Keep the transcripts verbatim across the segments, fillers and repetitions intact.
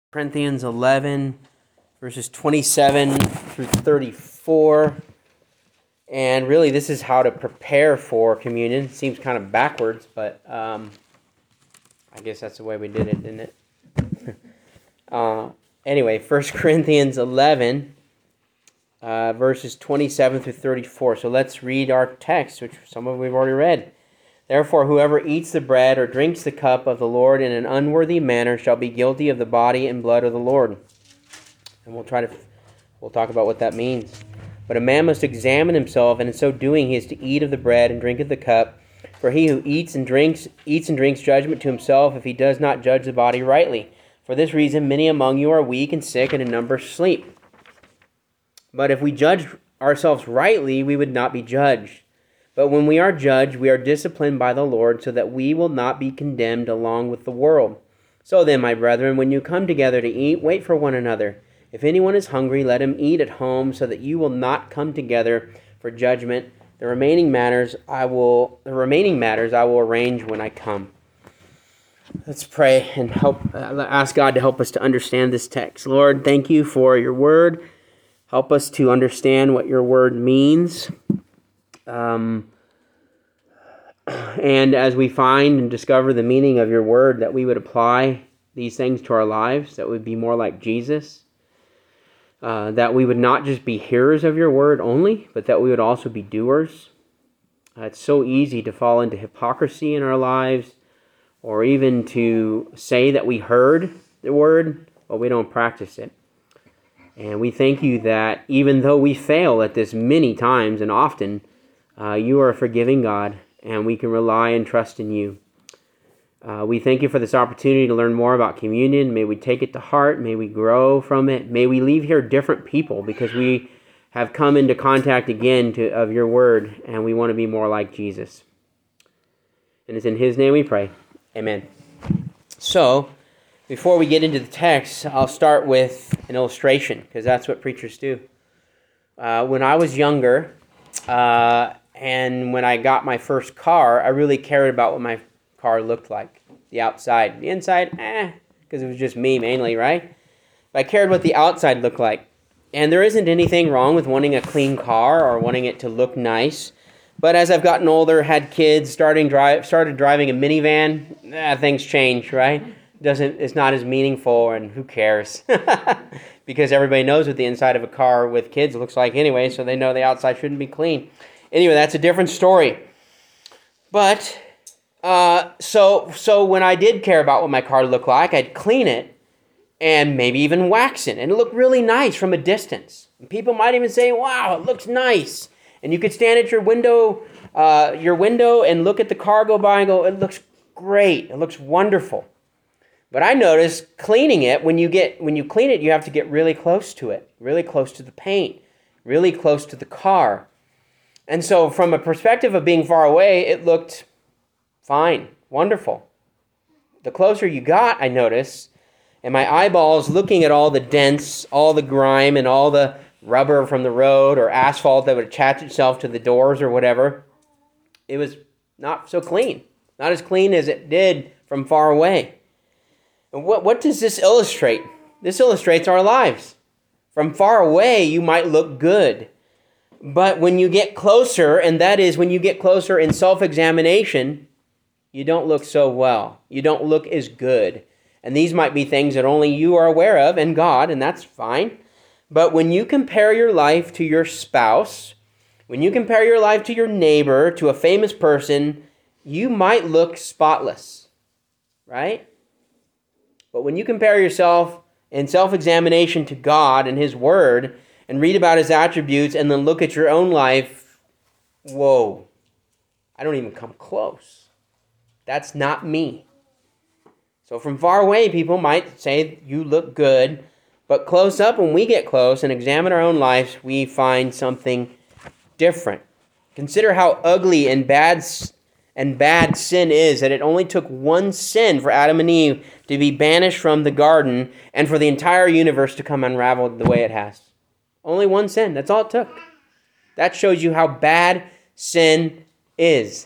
Corinthians eleven, verses twenty-seven through thirty-four. And really, this is how to prepare for communion. It seems kind of backwards, but um, I guess that's the way we did it, didn't it? uh, anyway, First Corinthians eleven, uh, verses twenty-seven through thirty-four. So let's read our text, which some of we've already read. Therefore, whoever eats the bread or drinks the cup of the Lord in an unworthy manner shall be guilty of the body and blood of the Lord. And we'll try to, we'll talk about what that means. But a man must examine himself, and in so doing he is to eat of the bread and drink of the cup. For he who eats and drinks, eats and drinks judgment to himself if he does not judge the body rightly. For this reason, many among you are weak and sick, and a number sleep. But if we judge ourselves rightly, we would not be judged. But when we are judged, we are disciplined by the Lord, so that we will not be condemned along with the world. So then, my brethren, when you come together to eat, wait for one another. If anyone is hungry, let him eat at home, so that you will not come together for judgment. The remaining matters I will the remaining matters I will arrange when I come. Let's pray and help uh, ask God to help us to understand this text. Lord, thank you for your word. Help us to understand what your word means. Um, and as we find and discover the meaning of your word, that we would apply these things to our lives, that would be more like Jesus, uh, that we would not just be hearers of your word only, but that we would also be doers. Uh, it's so easy to fall into hypocrisy in our lives, or even to say that we heard the word, but we don't practice it. And we thank you that even though we fail at this many times and often, Uh, you are a forgiving God, and we can rely and trust in you. Uh, we thank you for this opportunity to learn more about communion. May we take it to heart. May we grow from it. May we leave here different people, because we have come into contact again to, of your word, and we want to be more like Jesus. And it's in his name we pray. Amen. So, before we get into the text, I'll start with an illustration, because that's what preachers do. Uh, when I was younger, uh, And when I got my first car, I really cared about what my car looked like. The outside. The inside, eh, because it was just me mainly, right? But I cared what the outside looked like. And there isn't anything wrong with wanting a clean car or wanting it to look nice. But as I've gotten older, had kids, starting drive, started driving a minivan, eh, things change, right? Doesn't It's not as meaningful, and who cares? Because everybody knows what the inside of a car with kids looks like anyway, so they know the outside shouldn't be clean. Anyway, that's a different story. But, uh, so so when I did care about what my car looked like, I'd clean it and maybe even wax it. And it looked really nice from a distance. And people might even say, wow, it looks nice. And you could stand at your window, uh, your window and look at the car go by and go, it looks great. It looks wonderful. But I noticed cleaning it, when you get when you clean it, you have to get really close to it, really close to the paint, really close to the car. And so from a perspective of being far away, it looked fine, wonderful. The closer you got, I noticed, and my eyeballs looking at all the dents, all the grime, and all the rubber from the road or asphalt that would attach itself to the doors or whatever, it was not so clean. Not as clean as it did from far away. And what, what does this illustrate? This illustrates our lives. From far away, you might look good. But when you get closer, and that is when you get closer in self-examination, you don't look so well. You don't look as good. And these might be things that only you are aware of, and God, and that's fine. But when you compare your life to your spouse, when you compare your life to your neighbor, to a famous person, you might look spotless, right? But when you compare yourself in self-examination to God and his word, and read about his attributes, and then look at your own life, whoa, I don't even come close. That's not me. So from far away, people might say you look good, but close up, when we get close and examine our own lives, we find something different. Consider how ugly and bad and bad sin is, that it only took one sin for Adam and Eve to be banished from the garden, and for the entire universe to come unraveled the way it has. Only one sin. That's all it took. That shows you how bad sin is.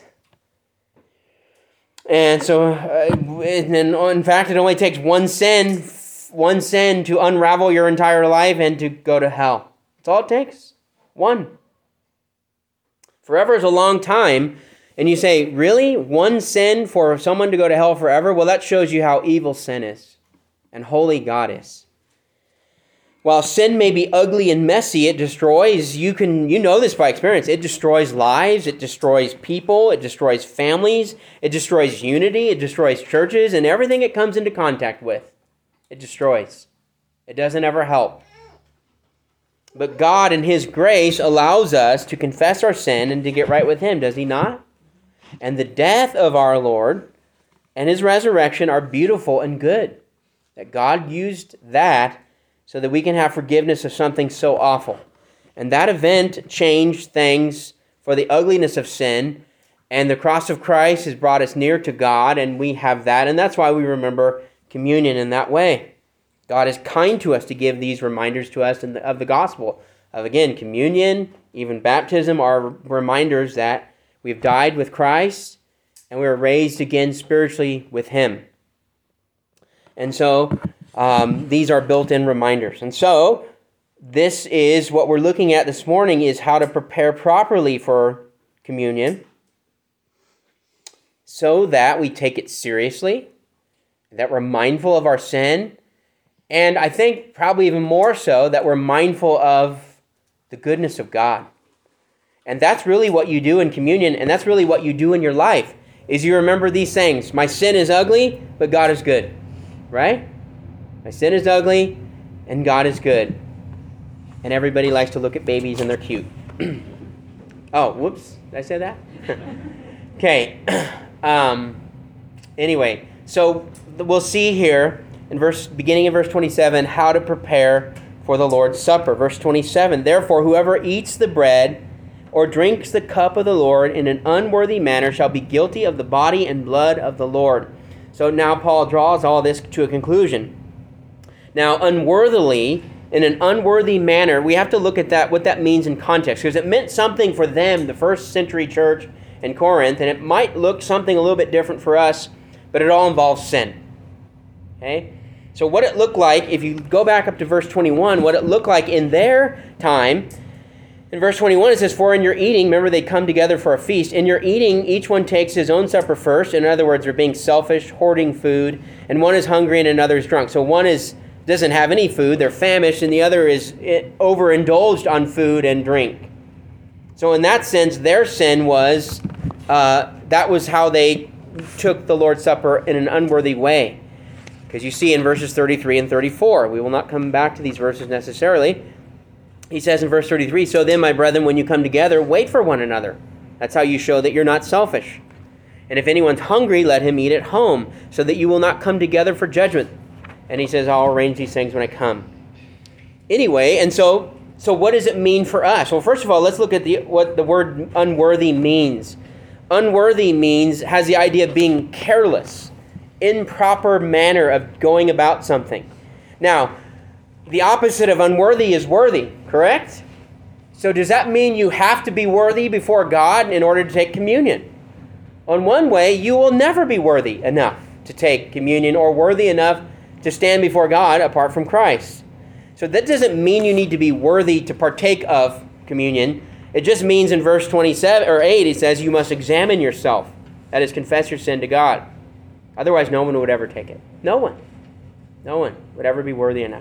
And so, uh, and in fact, it only takes one sin one sin to unravel your entire life and to go to hell. That's all it takes. One. Forever is a long time. And you say, really? One sin for someone to go to hell forever? Well, that shows you how evil sin is and holy God is. While sin may be ugly and messy, it destroys, you can you know this by experience, it destroys lives, it destroys people, it destroys families, it destroys unity, it destroys churches, and everything it comes into contact with. It destroys. It doesn't ever help. But God in His grace allows us to confess our sin and to get right with Him, does He not? And the death of our Lord and His resurrection are beautiful and good. That God used that so that we can have forgiveness of something so awful. And that event changed things for the ugliness of sin. And the cross of Christ has brought us near to God, and we have that. And that's why we remember communion in that way. God is kind to us to give these reminders to us in the, of the gospel. Of, again, communion, even baptism are reminders that we've died with Christ and we were raised again spiritually with Him. And so um, these are built-in reminders. And so this is what we're looking at this morning, is how to prepare properly for communion so that we take it seriously, that we're mindful of our sin, and I think probably even more so that we're mindful of the goodness of God. And that's really what you do in communion, and that's really what you do in your life, is you remember these things. My sin is ugly, but God is good. Right? My sin is ugly, and God is good. And everybody likes to look at babies, and they're cute. Oh, whoops. Did I say that? Okay. Um, anyway, so we'll see here in verse beginning of verse twenty-seven how to prepare for the Lord's Supper. Verse twenty-seven, therefore whoever eats the bread or drinks the cup of the Lord in an unworthy manner shall be guilty of the body and blood of the Lord. So now Paul draws all this to a conclusion. Now, unworthily, in an unworthy manner, we have to look at that, what that means in context, because it meant something for them, the first century church in Corinth, and it might look something a little bit different for us, but it all involves sin. Okay? So what it looked like, if you go back up to verse twenty-one, what it looked like in their time, in verse twenty-one it says, for in your eating, remember they come together for a feast, in your eating each one takes his own supper first. In other words, they're being selfish, hoarding food, and one is hungry and another is drunk. So one is doesn't have any food, they're famished, and the other is overindulged on food and drink. So in that sense, their sin was, uh, that was how they took the Lord's Supper in an unworthy way. Because you see in verses thirty-three and thirty-four, we will not come back to these verses necessarily. He says in verse thirty-three, so then, my brethren, when you come together, wait for one another. That's how you show that you're not selfish. And if anyone's hungry, let him eat at home, so that you will not come together for judgment. And he says, I'll arrange these things when I come. Anyway, and so so what does it mean for us? Well, first of all, let's look at the what the word unworthy means. Unworthy means, has the idea of being careless, improper manner of going about something. Now, the opposite of unworthy is worthy, correct? So does that mean you have to be worthy before God in order to take communion? On one way, you will never be worthy enough to take communion or worthy enough to stand before God apart from Christ. So that doesn't mean you need to be worthy to partake of communion. It just means in verse twenty-seven or eight, it says you must examine yourself. That is, confess your sin to God. Otherwise, no one would ever take it. No one. No one would ever be worthy enough.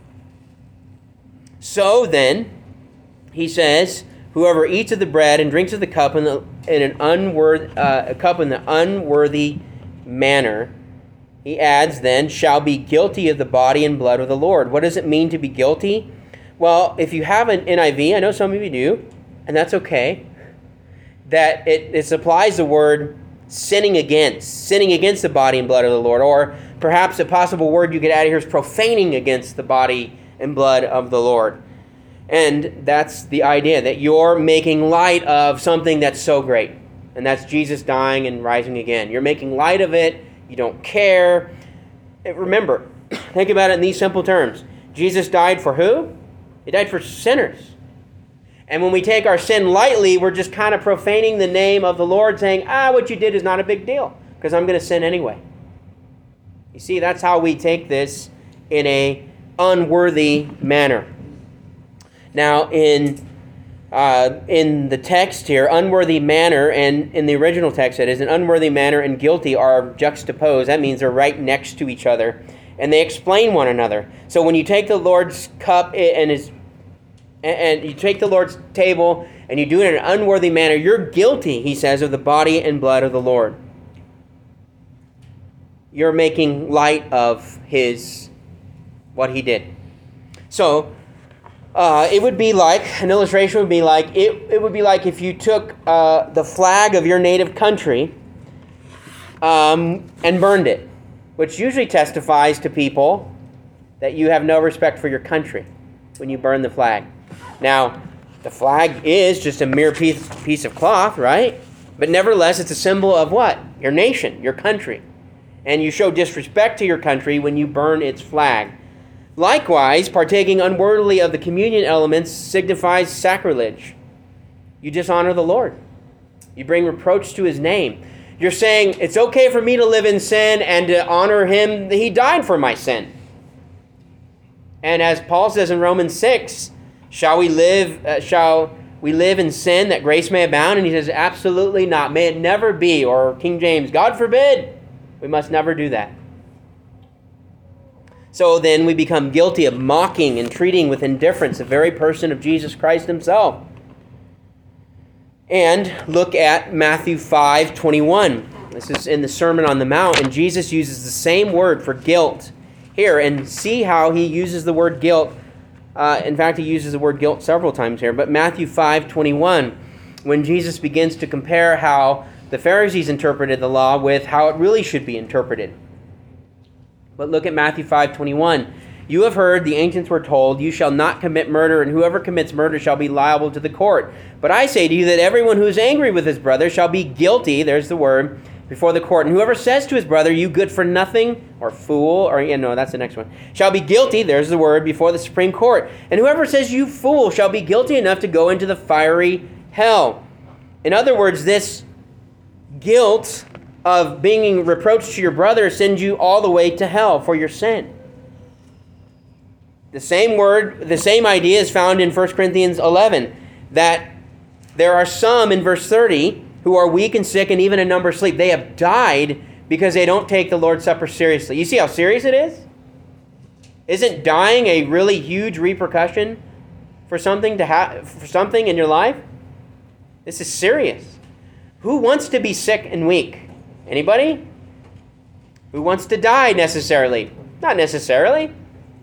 So then, he says, whoever eats of the bread and drinks of the cup in, the, in an unworthy uh, a cup in the unworthy manner, he adds then, shall be guilty of the body and blood of the Lord. What does it mean to be guilty? Well, if you have an N I V, I know some of you do, and that's okay, that it, it supplies the word sinning against, sinning against the body and blood of the Lord. Or perhaps a possible word you could add here is profaning against the body and blood of the Lord. And that's the idea, that you're making light of something that's so great. And that's Jesus dying and rising again. You're making light of it. You don't care. Remember, think about it in these simple terms. Jesus died for who? He died for sinners. And when we take our sin lightly, we're just kind of profaning the name of the Lord, saying, ah, what you did is not a big deal, because I'm going to sin anyway. You see, that's how we take this in a unworthy manner. Now, in uh, in the text here, unworthy manner, and in the original text it is, an unworthy manner and guilty are juxtaposed. That means they're right next to each other, and they explain one another. So when you take the Lord's cup and his, and you take the Lord's table and you do it in an unworthy manner, you're guilty, he says, of the body and blood of the Lord. You're making light of his, what he did. So, uh, it would be like, an illustration would be like, it, it would be like if you took uh, the flag of your native country um, and burned it, which usually testifies to people that you have no respect for your country when you burn the flag. Now, the flag is just a mere piece, piece of cloth, right? But nevertheless, it's a symbol of what? Your nation, your country. And you show disrespect to your country when you burn its flag. Likewise, partaking unworthily of the communion elements signifies sacrilege. You dishonor the Lord. You bring reproach to his name. You're saying, it's okay for me to live in sin and to honor him. He died for my sin. And as Paul says in Romans six, shall we live, uh, shall we live in sin that grace may abound? And he says, absolutely not. May it never be. Or King James, God forbid. We must never do that. So then we become guilty of mocking and treating with indifference the very person of Jesus Christ himself. And look at Matthew five twenty-one. This is in the Sermon on the Mount, and Jesus uses the same word for guilt here. And see how he uses the word guilt. Uh, in fact, he uses the word guilt several times here. But Matthew five twenty-one, when Jesus begins to compare how the Pharisees interpreted the law with how it really should be interpreted. But look at Matthew five twenty-one. You have heard the ancients were told, you shall not commit murder, and whoever commits murder shall be liable to the court. But I say to you that everyone who is angry with his brother shall be guilty, there's the word, before the court. And whoever says to his brother, you good for nothing, or fool, or, yeah, no, that's the next one, shall be guilty, there's the word, before the Supreme Court. And whoever says you fool shall be guilty enough to go into the fiery hell. In other words, this guilt of being reproached to your brother sends you all the way to hell for your sin. The same word, the same idea is found in First Corinthians eleven, that there are some in verse thirty who are weak and sick and even in number sleep. They have died because they don't take the Lord's Supper seriously. You see how serious it is? Isn't dying a really huge repercussion for something to have for something in your life? This is serious. Who wants to be sick and weak? Anybody? Who wants to die necessarily? Not necessarily.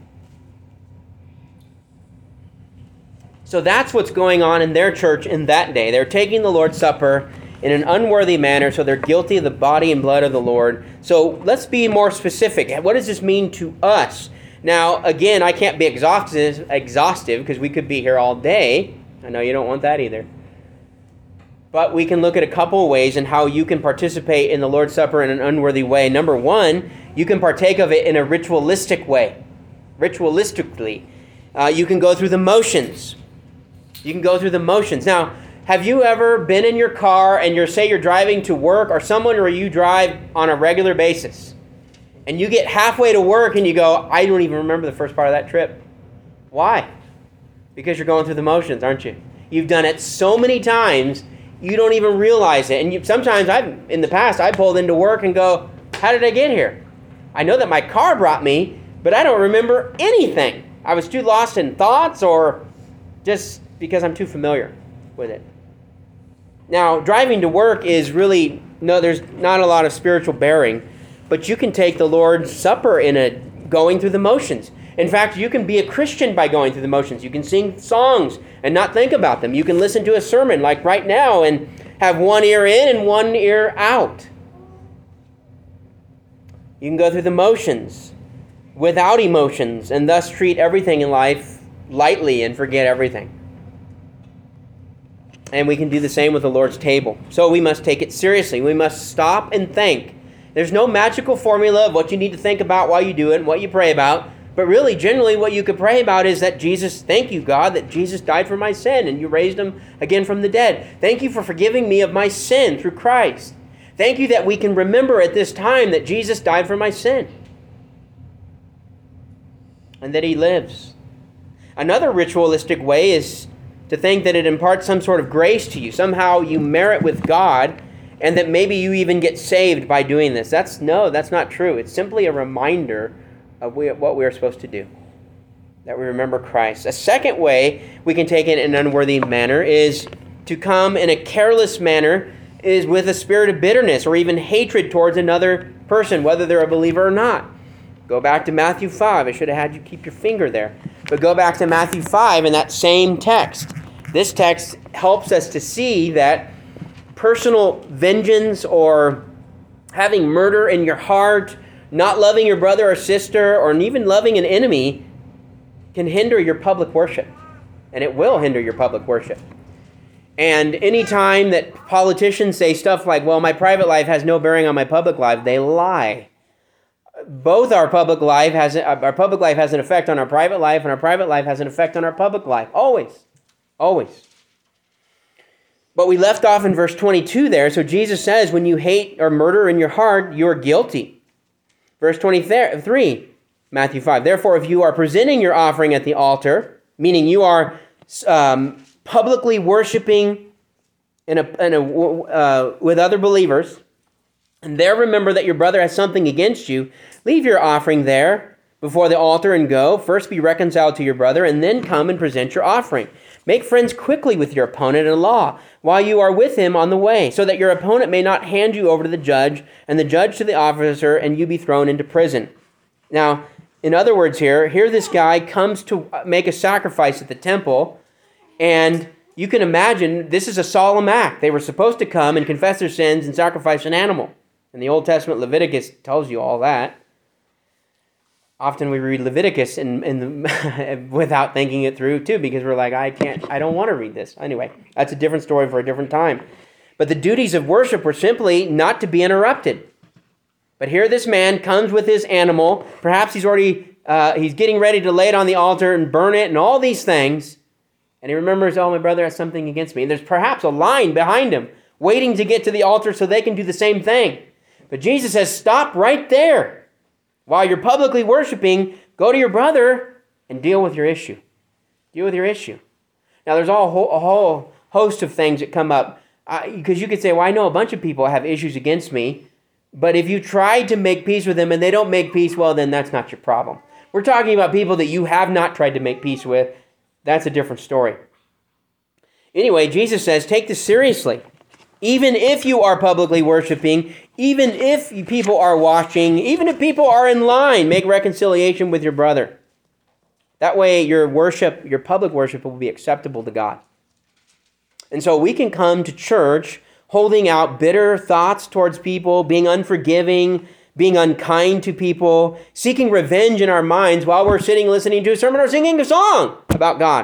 So that's what's going on in their church in that day. They're taking the Lord's Supper in an unworthy manner, so they're guilty of the body and blood of the Lord. So let's be more specific. What does this mean to us? Now, again, I can't be exhaustive, exhaustive because we could be here all day. I know you don't want that either. But we can look at a couple of ways in how you can participate in the Lord's Supper in an unworthy way. Number one, you can partake of it in a ritualistic way. Ritualistically. Uh, you can go through the motions. You can go through the motions. Now, have you ever been in your car and you're, say you're driving to work or someone where you drive on a regular basis and you get halfway to work and you go, I don't even remember the first part of that trip. Why? Because you're going through the motions, aren't you? You've done it so many times you don't even realize it. And you, sometimes I've, in the past, I pulled into work and go, how did I get here? I know that my car brought me, but I don't remember anything. I was too lost in thoughts or just because I'm too familiar with it. Now, driving to work is really, no, there's not a lot of spiritual bearing, but you can take the Lord's Supper in a going through the motions. In fact, you can be a Christian by going through the motions. You can sing songs and not think about them. You can listen to a sermon like right now and have one ear in and one ear out. You can go through the motions without emotions and thus treat everything in life lightly and forget everything. And we can do the same with the Lord's table. So we must take it seriously. We must stop and think. There's no magical formula of what you need to think about while you do it and what you pray about. But really, generally, what you could pray about is that Jesus, thank you, God, that Jesus died for my sin and you raised him again from the dead. Thank you for forgiving me of my sin through Christ. Thank you that we can remember at this time that Jesus died for my sin. and that he lives. Another ritualistic way is to think that it imparts some sort of grace to you. Somehow you merit with God, and that maybe you even get saved by doing this. That's no, that's not true. It's simply a reminder of what we are supposed to do, that we remember Christ. A second way we can take it in an unworthy manner is to come in a careless manner, is with a spirit of bitterness or even hatred towards another person, whether they're a believer or not. Go back to Matthew five. I should have had you keep your finger there. But go back to Matthew five in that same text. This text helps us to see that personal vengeance or having murder in your heart, not loving your brother or sister, or even loving an enemy can hinder your public worship. And it will hinder your public worship. And any time that politicians say stuff like, well, my private life has no bearing on my public life, they lie. Both our public life has our public life has an effect on our private life, and our private life has an effect on our public life. Always. Always. But we left off in verse twenty-two there. So Jesus says, when you hate or murder in your heart, you are guilty. Verse twenty-three, Matthew five. Therefore, if you are presenting your offering at the altar, meaning you are um, publicly worshiping in a, in a, uh, with other believers, and there remember that your brother has something against you, leave your offering there before the altar and go. First be reconciled to your brother, and then come and present your offering. Make friends quickly with your opponent in law while you are with him on the way, so that your opponent may not hand you over to the judge, and the judge to the officer, and you be thrown into prison. Now, in other words here, here this guy comes to make a sacrifice at the temple, and you can imagine this is a solemn act. They were supposed to come and confess their sins and sacrifice an animal. And the Old Testament Leviticus tells you all that. Often we read Leviticus in, in the, without thinking it through too, because we're like, I can't, I don't want to read this. Anyway, that's a different story for a different time. But the duties of worship were simply not to be interrupted. But here this man comes with his animal. Perhaps he's already, uh, he's getting ready to lay it on the altar and burn it and all these things. And he remembers, oh, my brother has something against me. And there's perhaps a line behind him waiting to get to the altar so they can do the same thing. But Jesus says, stop right there. While you're publicly worshiping, go to your brother and deal with your issue. Deal with your issue. Now, there's all, a whole host of things that come up. Because uh, you could say, well, I know a bunch of people have issues against me. But if you try to make peace with them and they don't make peace, well, then that's not your problem. We're talking about people that you have not tried to make peace with. That's a different story. Anyway, Jesus says, take this seriously. Even if you are publicly worshiping, even if people are watching, even if people are in line, make reconciliation with your brother. That way your worship, your public worship will be acceptable to God. And so we can come to church holding out bitter thoughts towards people, being unforgiving, being unkind to people, seeking revenge in our minds while we're sitting listening to a sermon or singing a song about God.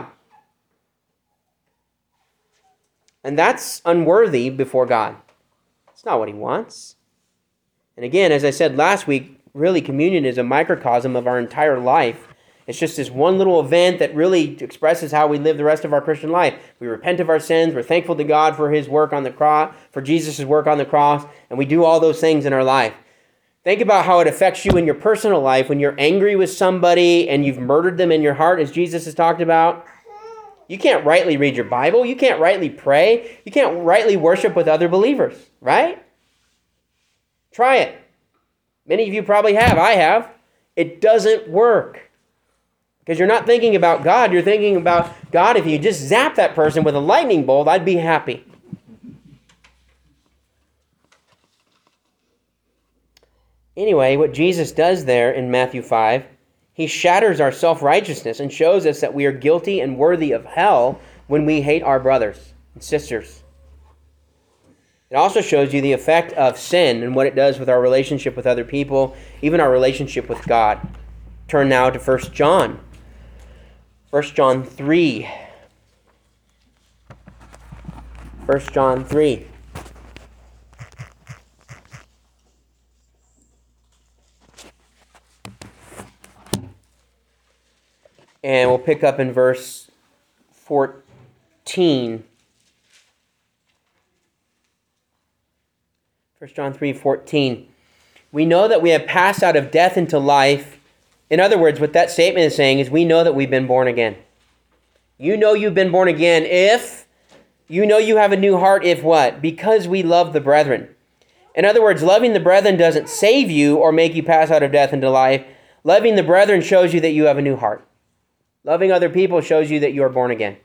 And that's unworthy before God. It's not what he wants. And again, as I said last week, really communion is a microcosm of our entire life. It's just this one little event that really expresses how we live the rest of our Christian life. We repent of our sins. We're thankful to God for his work on the cross, for Jesus' work on the cross, and we do all those things in our life. Think about how it affects you in your personal life when you're angry with somebody and you've murdered them in your heart, as Jesus has talked about. You can't rightly read your Bible. You can't rightly pray. You can't rightly worship with other believers, right? Try it. Many of you probably have. I have. It doesn't work. Because you're not thinking about God. You're thinking about, God, if you just zap that person with a lightning bolt, I'd be happy. Anyway, what Jesus does there in Matthew five, he shatters our self-righteousness and shows us that we are guilty and worthy of hell when we hate our brothers and sisters. It also shows you the effect of sin and what it does with our relationship with other people, even our relationship with God. Turn now to First John. First John three. First John three. And we'll pick up in verse fourteen. First John three fourteen. We know that we have passed out of death into life In other words, what that statement is saying is we know that we've been born again. You know you've been born again if, you know you have a new heart if what? Because we love the brethren. In other words, loving the brethren doesn't save you or make you pass out of death into life. Loving the brethren shows you that you have a new heart. Loving other people shows you that you are born again.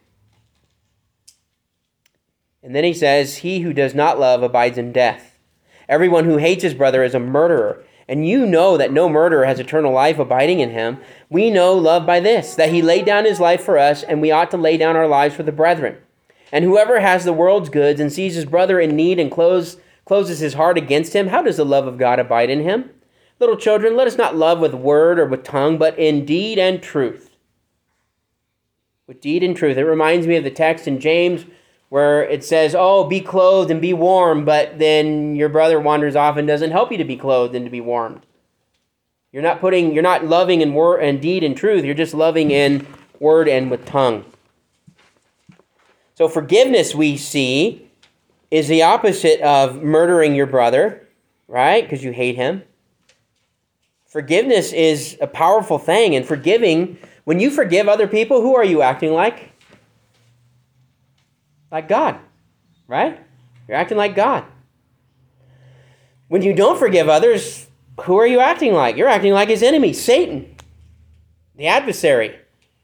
And then he says, he who does not love abides in death. Everyone who hates his brother is a murderer. And you know that no murderer has eternal life abiding in him. We know love by this, that he laid down his life for us, and we ought to lay down our lives for the brethren. And whoever has the world's goods and sees his brother in need and close, closes his heart against him, how does the love of God abide in him? Little children, let us not love with word or with tongue, but in deed and truth. With deed and truth. It reminds me of the text in James where it says, oh, be clothed and be warm, but then your brother wanders off and doesn't help you to be clothed and to be warmed. You're not putting, you're not loving in word and deed and truth. You're just loving in word and with tongue. So forgiveness, we see, is the opposite of murdering your brother, right? Because you hate him. Forgiveness is a powerful thing, and forgiving, when you forgive other people, who are you acting like? Like God, right? You're acting like God. When you don't forgive others, who are you acting like? You're acting like his enemy, Satan, the adversary.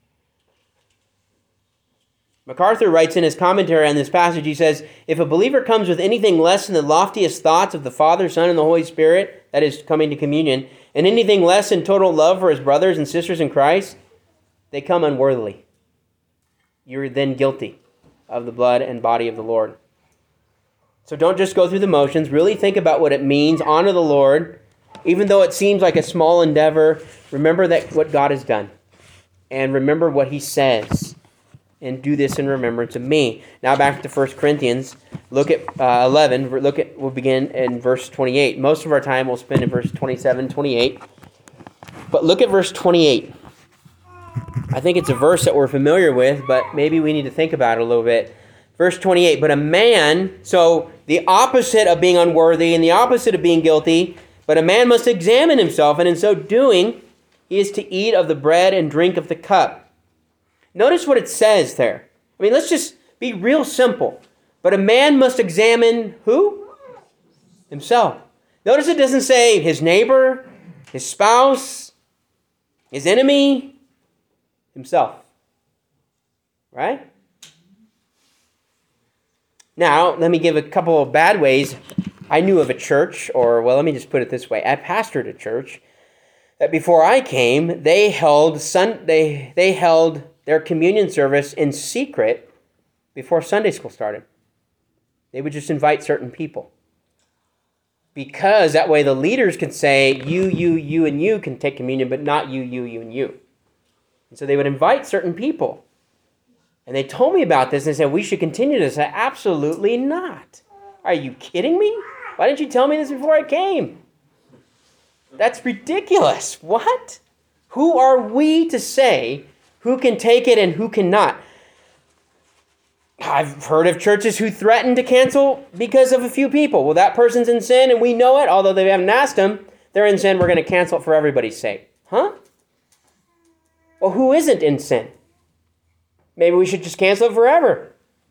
MacArthur writes in his commentary on this passage, he says, if a believer comes with anything less than the loftiest thoughts of the Father, Son, and the Holy Spirit, that is coming to communion, and anything less than total love for his brothers and sisters in Christ, they come unworthily. You're then guilty of the blood and body of the Lord. So don't just go through the motions. Really think about what it means. Honor the Lord. Even though it seems like a small endeavor, remember that what God has done. And remember what he says. And do this in remembrance of me. Now back to First Corinthians. Look at uh, eleven. Look at, we'll begin in verse twenty-eight. Most of our time we'll spend in verse twenty-seven, twenty-eight. But look at verse twenty-eight. I think it's a verse that we're familiar with, but maybe we need to think about it a little bit. Verse twenty-eight, but a man, so the opposite of being unworthy and the opposite of being guilty, but a man must examine himself, and in so doing, he is to eat of the bread and drink of the cup. Notice what it says there. I mean, let's just be real simple. But a man must examine who? Himself. Notice it doesn't say his neighbor, his spouse, his enemy, himself. Right? Now, let me give a couple of bad ways. I knew of a church, or, well, let me just put it this way. I pastored a church that before I came, they held sun, they, they held their communion service in secret before Sunday school started. They would just invite certain people. Because that way the leaders could say, you, you, you, and you can take communion, but not you, you, you, and you. And so they would invite certain people. And they told me about this and they said, we should continue this. I said, absolutely not. Are you kidding me? Why didn't you tell me this before I came? That's ridiculous. What? Who are we to say who can take it and who cannot? I've heard of churches who threaten to cancel because of a few people. Well, that person's in sin and we know it, although they haven't asked them. They're in sin, we're going to cancel it for everybody's sake. Huh? Well, who isn't in sin? Maybe we should just cancel it forever.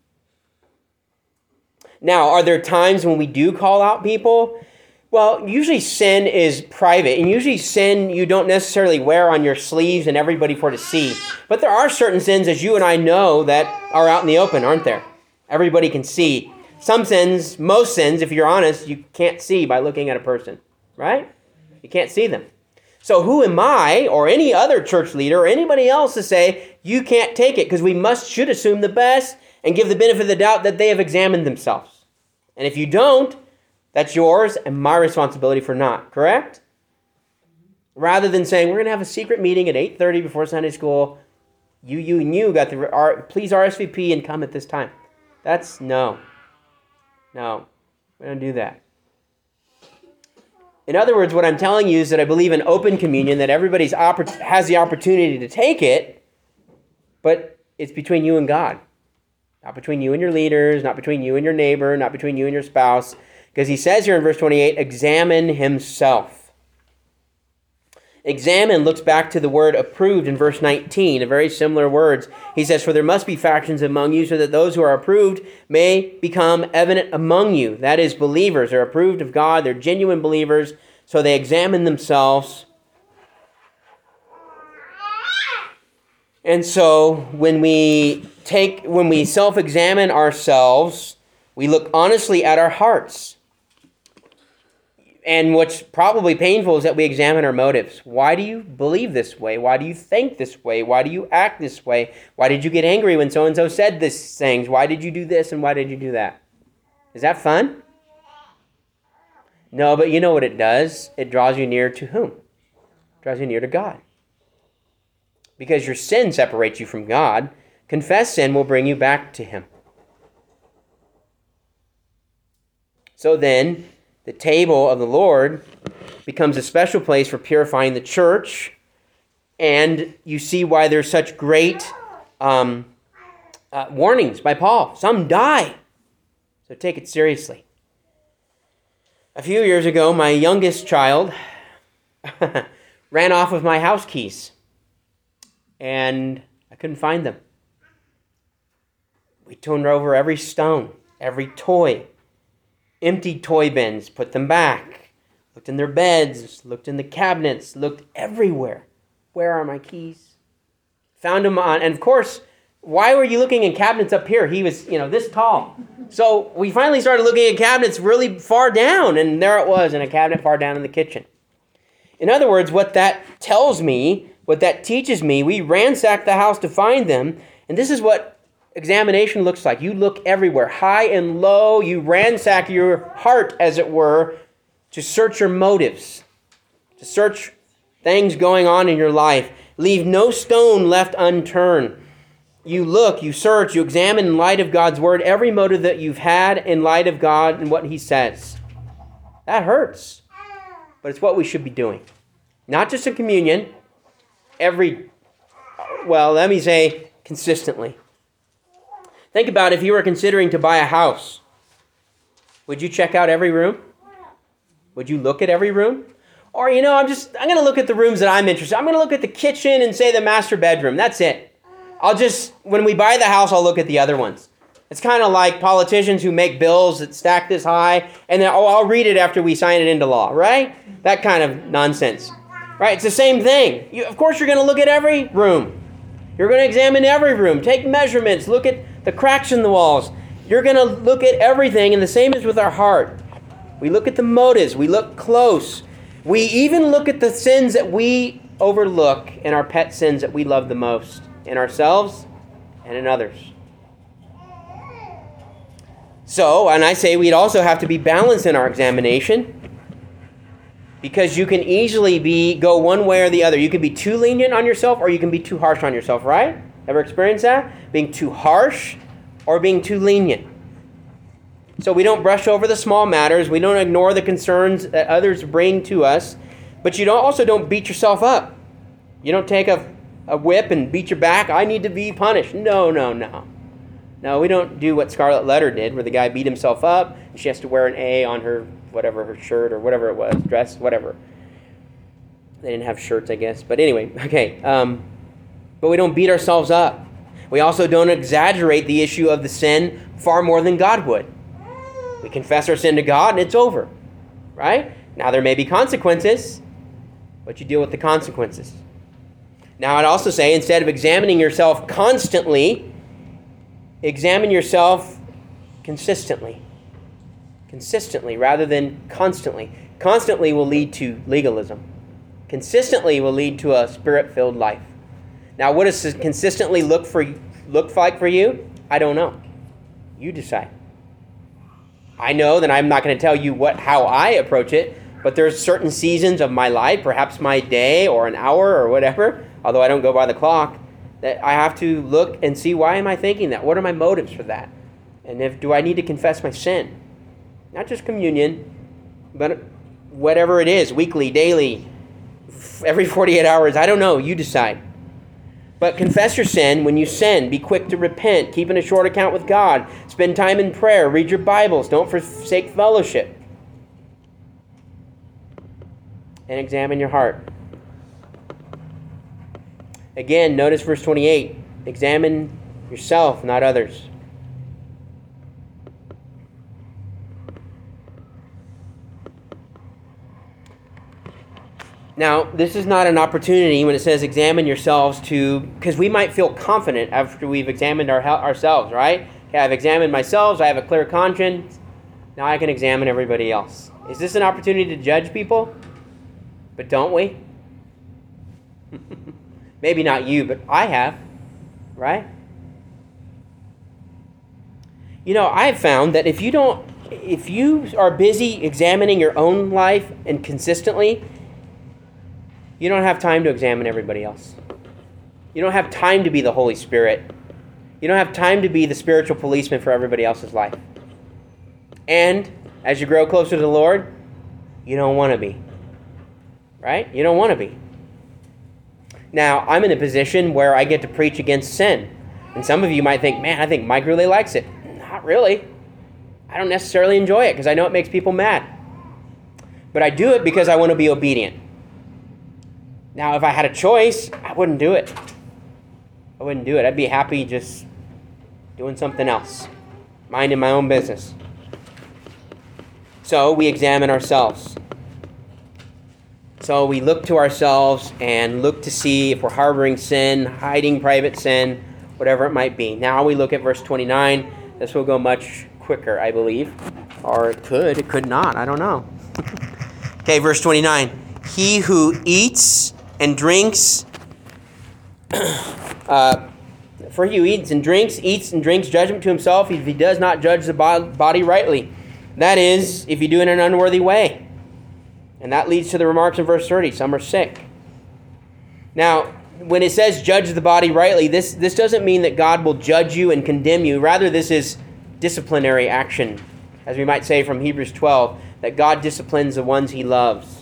Now, are there times when we do call out people? Well, usually sin is private, and usually sin you don't necessarily wear on your sleeves and everybody for to see. But there are certain sins, as you and I know, that are out in the open, aren't there? Everybody can see. Some sins, most sins, if you're honest, you can't see by looking at a person, right? You can't see them. So who am I, or any other church leader, or anybody else to say, you can't take it, because we must should assume the best and give the benefit of the doubt that they have examined themselves. And if you don't, that's yours and my responsibility for not, correct? Rather than saying, we're going to have a secret meeting at eight thirty before Sunday school, you, you, and you got the, R, please R S V P and come at this time. That's, no. No, we don't do that. In other words, what I'm telling you is that I believe in open communion, that everybody oppor- has the opportunity to take it, but it's between you and God. Not between you and your leaders, not between you and your neighbor, not between you and your spouse. Because he says here in verse twenty-eight, examine himself. Examine looks back to the word approved in verse nineteen, a very similar words. He says, for there must be factions among you so that those who are approved may become evident among you. That is, believers are approved of God. They're genuine believers. So they examine themselves. And so when we take, when we self-examine ourselves, we look honestly at our hearts. And what's probably painful is that we examine our motives. Why do you believe this way? Why do you think this way? Why do you act this way? Why did you get angry when so-and-so said these things? Why did you do this and why did you do that? Is that fun? No, but you know what it does? It draws you near to whom? It draws you near to God. Because your sin separates you from God. Confess sin will bring you back to Him. So then, the table of the Lord becomes a special place for purifying the church, and you see why there's such great um, uh, warnings by Paul. Some die, so take it seriously. A few years ago, my youngest child ran off with my house keys, and I couldn't find them. We turned over every stone, every toy, emptied toy bins, put them back, looked in their beds, looked in the cabinets, looked everywhere. Where are my keys? Found them on, and of course, why were you looking in cabinets up here? He was, you know, this tall. So we finally started looking at cabinets really far down, and there it was in a cabinet far down in the kitchen. In other words, what that tells me, what that teaches me, we ransacked the house to find them, and this is what examination looks like. You look everywhere, high and low. You ransack your heart, as it were, to search your motives, to search things going on in your life. Leave no stone left unturned. You look, you search, you examine in light of God's word every motive that you've had in light of God and what He says. That hurts, but it's what we should be doing. Not just in communion, every, well, let me say consistently. Think about if you were considering to buy a house. Would you check out every room? Would you look at every room? Or, you know, I'm just, I'm going to look at the rooms that I'm interested in. I'm going to look at the kitchen and say the master bedroom. That's it. I'll just, when we buy the house, I'll look at the other ones. It's kind of like politicians who make bills that stack this high, and then, oh, I'll read it after we sign it into law, right? That kind of nonsense. Right? It's the same thing. You, of course, you're going to look at every room. You're going to examine every room. Take measurements. Look at the cracks in the walls. You're going to look at everything, and the same is with our heart. We look at the motives. We look close. We even look at the sins that we overlook and our pet sins that we love the most in ourselves and in others. So, and I say we'd also have to be balanced in our examination, because you can easily be go one way or the other. You can be too lenient on yourself, or you can be too harsh on yourself, right? Ever experienced that? Being too harsh or being too lenient. So we don't brush over the small matters. We don't ignore the concerns that others bring to us. But you don't also don't beat yourself up. You don't take a, a whip and beat your back. I need to be punished. No, no, no. No, we don't do what Scarlet Letter did, where the guy beat himself up and she has to wear an A on her, whatever, her shirt or whatever it was, dress, whatever. They didn't have shirts, I guess. But anyway, okay. Um, but we don't beat ourselves up. We also don't exaggerate the issue of the sin far more than God would. We confess our sin to God and it's over, right? Now there may be consequences, but you deal with the consequences. Now I'd also say, instead of examining yourself constantly, examine yourself consistently. Consistently rather than constantly. Constantly will lead to legalism. Consistently will lead to a spirit-filled life. Now, what does consistently look for look like for you? I don't know. You decide. I know that I'm not going to tell you what how I approach it, but there's certain seasons of my life, perhaps my day or an hour or whatever, although I don't go by the clock, that I have to look and see, why am I thinking that? What are my motives for that? And if do I need to confess my sin? Not just communion, but whatever it is, weekly, daily, every forty-eight hours, I don't know, you decide. But confess your sin. When you sin, be quick to repent, keeping a short account with God, spend time in prayer, read your Bibles, don't forsake fellowship, and examine your heart. Again, notice verse twenty-eight. Examine yourself, not others. Now, this is not an opportunity when it says examine yourselves to, because we might feel confident after we've examined our, ourselves, right? Okay, I've examined myself, I have a clear conscience, now I can examine everybody else. Is this an opportunity to judge people? But don't we? Maybe not you, but I have, right? You know, I've found that if you don't, if you are busy examining your own life and consistently, you don't have time to examine everybody else. You don't have time to be the Holy Spirit. You don't have time to be the spiritual policeman for everybody else's life. And as you grow closer to the Lord, you don't want to be. Right? You don't want to be. Now, I'm in a position where I get to preach against sin. And some of you might think, man, I think Mike really likes it. Not really. I don't necessarily enjoy it because I know it makes people mad. But I do it because I want to be obedient. Now, if I had a choice, I wouldn't do it. I wouldn't do it. I'd be happy just doing something else, minding my own business. So we examine ourselves. So we look to ourselves and look to see if we're harboring sin, hiding private sin, whatever it might be. Now we look at verse twenty-nine. This will go much quicker, I believe. Or it could, it could not. I don't know. Okay, verse twenty-nine. He who eats and drinks, uh, for he who eats and drinks, eats and drinks judgment to himself if he does not judge the body rightly. That is, if you do it in an unworthy way. And that leads to the remarks in verse thirty. Some are sick. Now, when it says judge the body rightly, this, this doesn't mean that God will judge you and condemn you. Rather, this is disciplinary action, as we might say from Hebrews twelve, that God disciplines the ones he loves.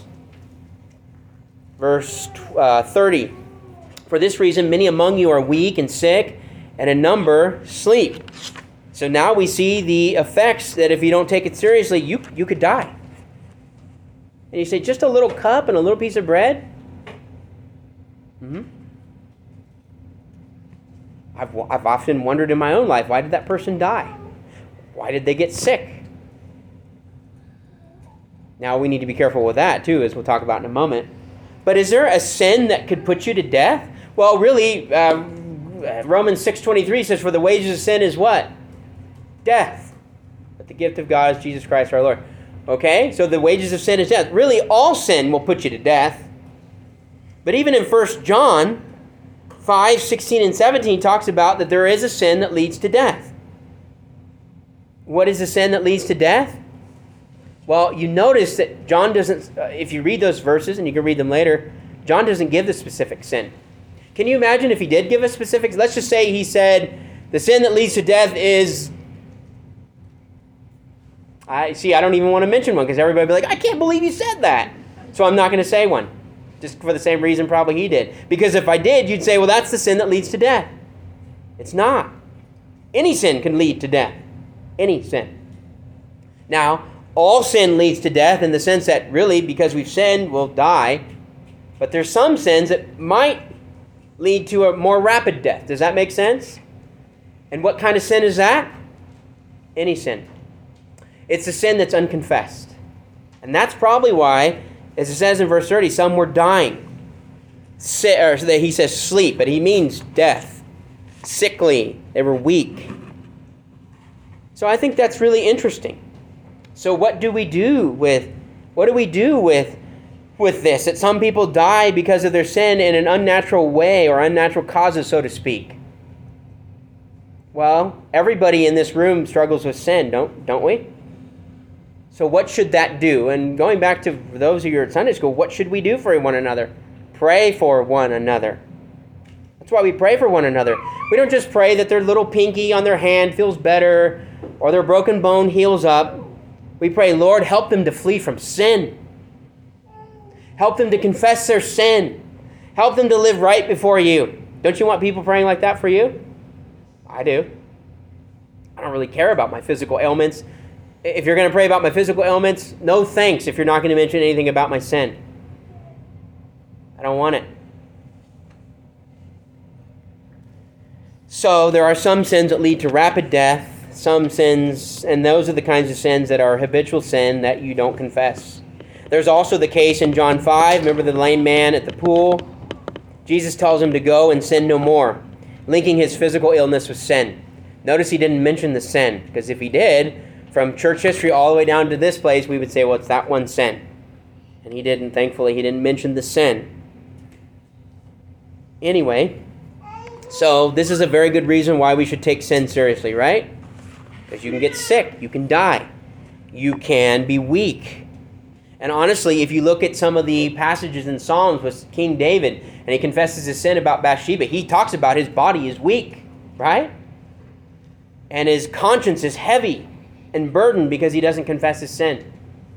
Verse uh, thirty, for this reason many among you are weak and sick, and a number sleep. So now we see the effects that if you don't take it seriously, you, you could die. And you say, just a little cup and a little piece of bread? Mm-hmm. I've, I've often wondered in my own life, why did that person die? Why did they get sick? Now we need to be careful with that too, as we'll talk about in a moment. But is there a sin that could put you to death? Well, really, uh, Romans six twenty-three says, for the wages of sin is what? Death. But the gift of God is Jesus Christ our Lord. Okay, so the wages of sin is death. Really, all sin will put you to death. But even in First John five, sixteen, and seventeen talks about that there is a sin that leads to death. What is the sin that leads to death? Well, you notice that John doesn't, uh, if you read those verses, and you can read them later, John doesn't give the specific sin. Can you imagine if he did give a specific, let's just say he said, the sin that leads to death is, I see, I don't even want to mention one, because everybody will be like, I can't believe you said that. So I'm not going to say one, just for the same reason probably he did. Because if I did, you'd say, well, that's the sin that leads to death. It's not. Any sin can lead to death. Any sin. Now, all sin leads to death in the sense that really, because we've sinned, we'll die. But there's some sins that might lead to a more rapid death. Does that make sense? And what kind of sin is that? Any sin. It's a sin that's unconfessed. And that's probably why, as it says in verse thirty, some were dying. Si- or he says sleep, but he means death. Sickly. They were weak. So I think that's really interesting. So what do we do with what do we do with with this? That some people die because of their sin in an unnatural way or unnatural causes, so to speak. Well, everybody in this room struggles with sin, don't don't we? So what should that do? And going back to those of you at Sunday school, what should we do for one another? Pray for one another. That's why we pray for one another. We don't just pray that their little pinky on their hand feels better or their broken bone heals up. We pray, Lord, help them to flee from sin. Help them to confess their sin. Help them to live right before you. Don't you want people praying like that for you? I do. I don't really care about my physical ailments. If you're going to pray about my physical ailments, no thanks if you're not going to mention anything about my sin. I don't want it. So there are some sins that lead to rapid death, some sins, and those are the kinds of sins that are habitual sin that you don't confess. There's also the case in John five, remember the lame man at the pool? Jesus tells him to go and sin no more, linking his physical illness with sin. Notice he didn't mention the sin, because if he did, from church history all the way down to this place, we would say, well, it's that one sin. And he didn't, thankfully, he didn't mention the sin. Anyway, so this is a very good reason why we should take sin seriously, right? Because you can get sick, you can die, you can be weak. And honestly, if you look at some of the passages in Psalms with King David, and he confesses his sin about Bathsheba, he talks about his body is weak, right? And his conscience is heavy and burdened because he doesn't confess his sin.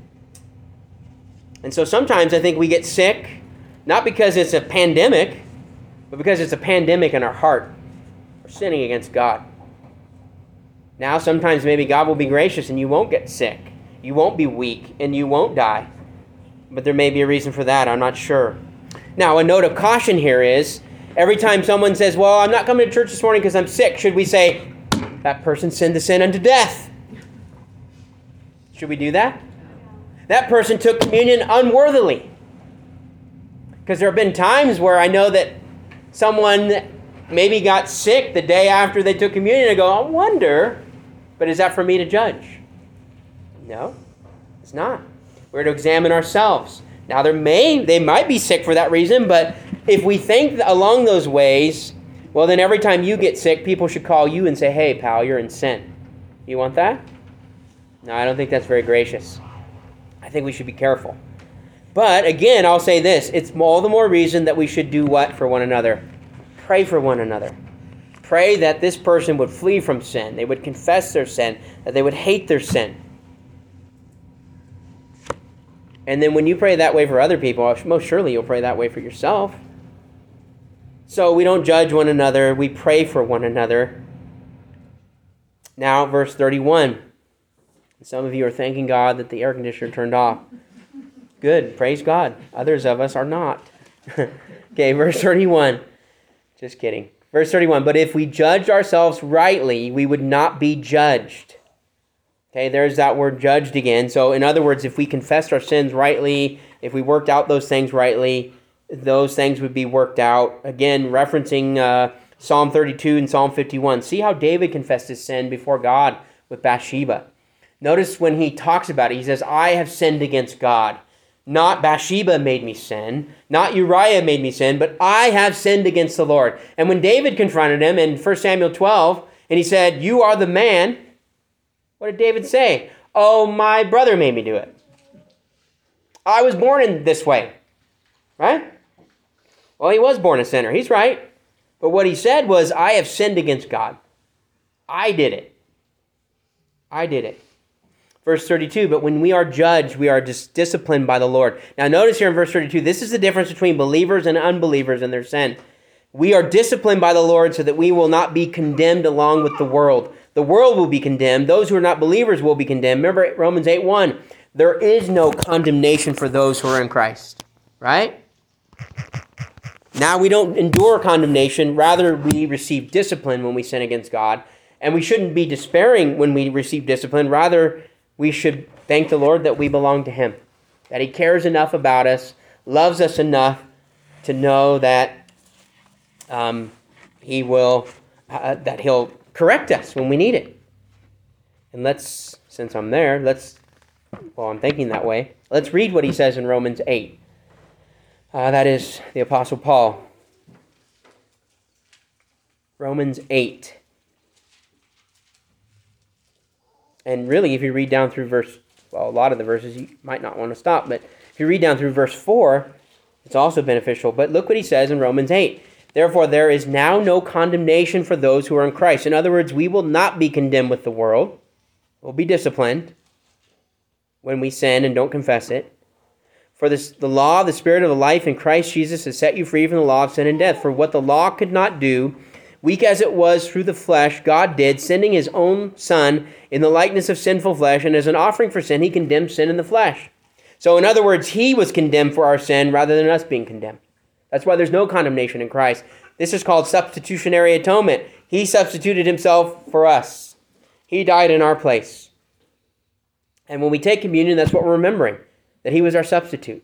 And so sometimes I think we get sick, not because it's a pandemic, but because it's a pandemic in our heart. We're sinning against God. Now sometimes maybe God will be gracious and you won't get sick. You won't be weak and you won't die. But there may be a reason for that. I'm not sure. Now, a note of caution here is, every time someone says, well, I'm not coming to church this morning because I'm sick, should we say, that person sinned to sin unto death? Should we do that? That person took communion unworthily. Because there have been times where I know that someone maybe got sick the day after they took communion. I go, I wonder, but is that for me to judge? No, it's not. We're to examine ourselves. Now, there may, they might be sick for that reason, but if we think along those ways, well, then every time you get sick, people should call you and say, hey, pal, you're in sin. You want that? No, I don't think that's very gracious. I think we should be careful. But again, I'll say this. It's all the more reason that we should do what for one another? Pray for one another. Pray that this person would flee from sin. They would confess their sin. That they would hate their sin. And then when you pray that way for other people, most surely you'll pray that way for yourself. So we don't judge one another. We pray for one another. Now, verse thirty-one. Some of you are thanking God that the air conditioner turned off. Good. Praise God. Others of us are not. Okay, verse thirty-one. Just kidding. Verse thirty-one. But if we judged ourselves rightly, we would not be judged. Okay, there's that word judged again. So in other words, if we confessed our sins rightly, if we worked out those things rightly, those things would be worked out. Again, referencing uh, Psalm thirty-two and Psalm fifty-one. See how David confessed his sin before God with Bathsheba. Notice when he talks about it, he says, I have sinned against God. Not Bathsheba made me sin, not Uriah made me sin, but I have sinned against the Lord. And when David confronted him in First Samuel twelve, and he said, you are the man, what did David say? Oh, my brother made me do it. I was born in this way, right? Well, he was born a sinner. He's right. But what he said was, I have sinned against God. I did it. I did it. Verse thirty-two, but when we are judged, we are dis- disciplined by the Lord. Now notice here in verse thirty-two, this is the difference between believers and unbelievers in their sin. We are disciplined by the Lord so that we will not be condemned along with the world. The world will be condemned. Those who are not believers will be condemned. Remember Romans eight one, there is no condemnation for those who are in Christ. Right? Now we don't endure condemnation. Rather, we receive discipline when we sin against God. And we shouldn't be despairing when we receive discipline. Rather, we should thank the Lord that we belong to Him, that He cares enough about us, loves us enough to know that um, He will, uh, that He'll correct us when we need it. And let's, since I'm there, let's, well, I'm thinking that way. Let's read what he says in Romans eight. Uh, that is the Apostle Paul. Romans eight. And really, if you read down through verse, well, a lot of the verses, you might not want to stop, but if you read down through verse four, it's also beneficial. But look what he says in Romans eight. Therefore, there is now no condemnation for those who are in Christ. In other words, we will not be condemned with the world. We'll be disciplined when we sin and don't confess it. For this, the law, the Spirit of the life in Christ Jesus has set you free from the law of sin and death. For what the law could not do, weak as it was through the flesh, God did, sending His own Son in the likeness of sinful flesh, and as an offering for sin, He condemned sin in the flesh. So in other words, He was condemned for our sin rather than us being condemned. That's why there's no condemnation in Christ. This is called substitutionary atonement. He substituted himself for us. He died in our place. And when we take communion, that's what we're remembering, that he was our substitute.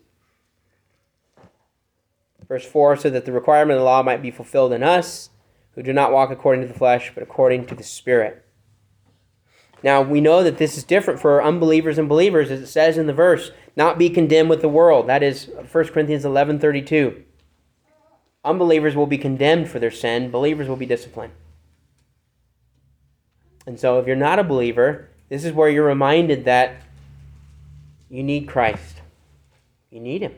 Verse four, so that the requirement of the law might be fulfilled in us, who do not walk according to the flesh, but according to the Spirit. Now, we know that this is different for unbelievers and believers, as it says in the verse, not be condemned with the world. That is First Corinthians eleven thirty-two. Unbelievers will be condemned for their sin. Believers will be disciplined. And so if you're not a believer, this is where you're reminded that you need Christ. You need him.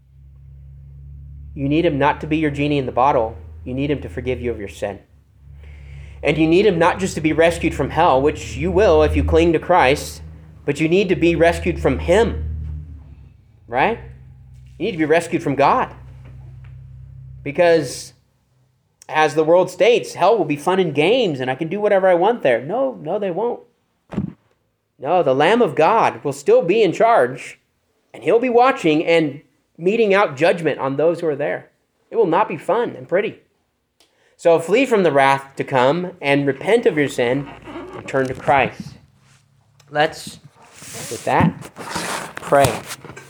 You need him not to be your genie in the bottle. You need him to forgive you of your sin. And you need him not just to be rescued from hell, which you will if you cling to Christ, but you need to be rescued from him. Right? You need to be rescued from God. Because as the world states, hell will be fun and games and I can do whatever I want there. No, no, they won't. No, the Lamb of God will still be in charge and he'll be watching and meting out judgment on those who are there. It will not be fun and pretty. So flee from the wrath to come and repent of your sin and turn to Christ. Let's, with that, pray.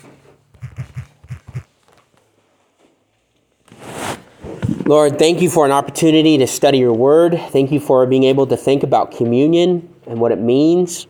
Lord, thank you for an opportunity to study your word. Thank you for being able to think about communion and what it means.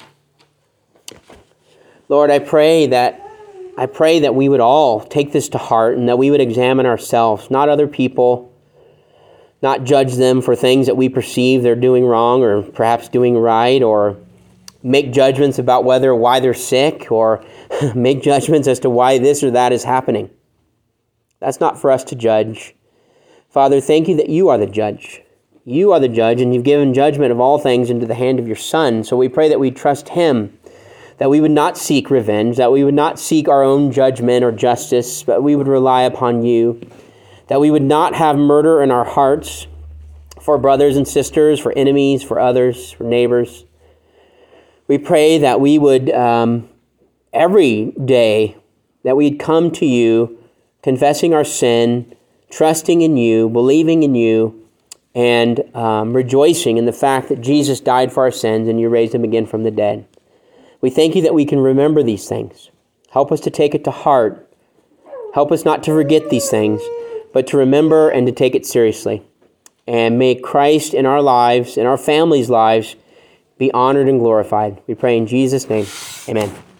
Lord, I pray that I pray that we would all take this to heart and that we would examine ourselves, not other people, not judge them for things that we perceive they're doing wrong or perhaps doing right, or make judgments about whether why they're sick, or make judgments as to why this or that is happening. That's not for us to judge. Father, thank you that you are the judge. You are the judge, and you've given judgment of all things into the hand of your Son. So we pray that we trust him, that we would not seek revenge, that we would not seek our own judgment or justice, but we would rely upon you, that we would not have murder in our hearts for brothers and sisters, for enemies, for others, for neighbors. We pray that we would, um, every day, that we'd come to you, confessing our sin, trusting in you, believing in you, and um, rejoicing in the fact that Jesus died for our sins and you raised him again from the dead. We thank you that we can remember these things. Help us to take it to heart. Help us not to forget these things, but to remember and to take it seriously. And may Christ in our lives, in our families' lives, be honored and glorified. We pray in Jesus' name. Amen.